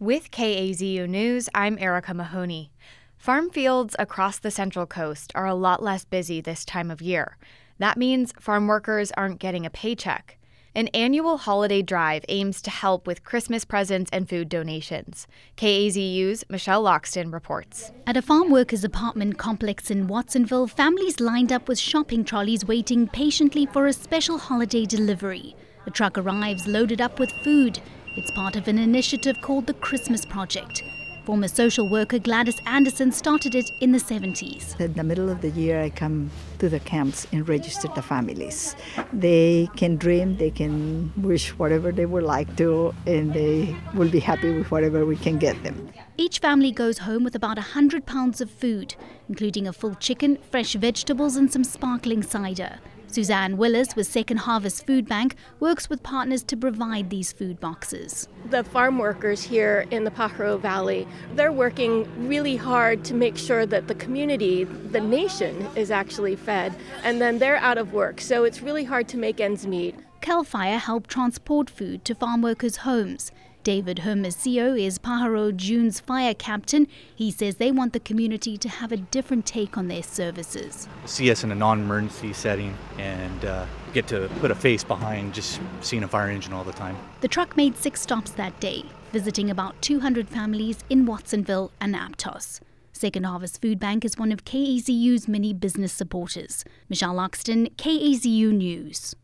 With KAZU News, I'm Erica Mahoney. Farm fields across the Central Coast are a lot less busy this time of year. That means farm workers aren't getting a paycheck. An annual holiday drive aims to help with Christmas presents and food donations. KAZU's Michelle Loxton reports. At a farm workers' apartment complex in Watsonville, families lined up with shopping trolleys waiting patiently for a special holiday delivery. The truck arrives loaded up with food. It's part of an initiative called the Christmas Project. Former social worker Gladys Anderson started it in the 70s. In the middle of the year, I come to the camps and register the families. They can dream, they can wish whatever they would like to, and they will be happy with whatever we can get them. Each family goes home with about 100 pounds of food, including a full chicken, fresh vegetables, and some sparkling cider. Suzanne Willis with Second Harvest Food Bank works with partners to provide these food boxes. The farm workers here in the Pajaro Valley, they're working really hard to make sure that the community, the nation, is actually fed, and then they're out of work, so it's really hard to make ends meet. CAL FIRE helped transport food to farm workers' homes. David Hermosillo is Pajaro June's fire captain. He says they want the community to have a different take on their services. See us in a non-emergency setting and get to put a face behind just seeing a fire engine all the time. The truck made 6 stops that day, visiting about 200 families in Watsonville and Aptos. Second Harvest Food Bank is one of KAZU's many business supporters. Michelle Loxton, KAZU News.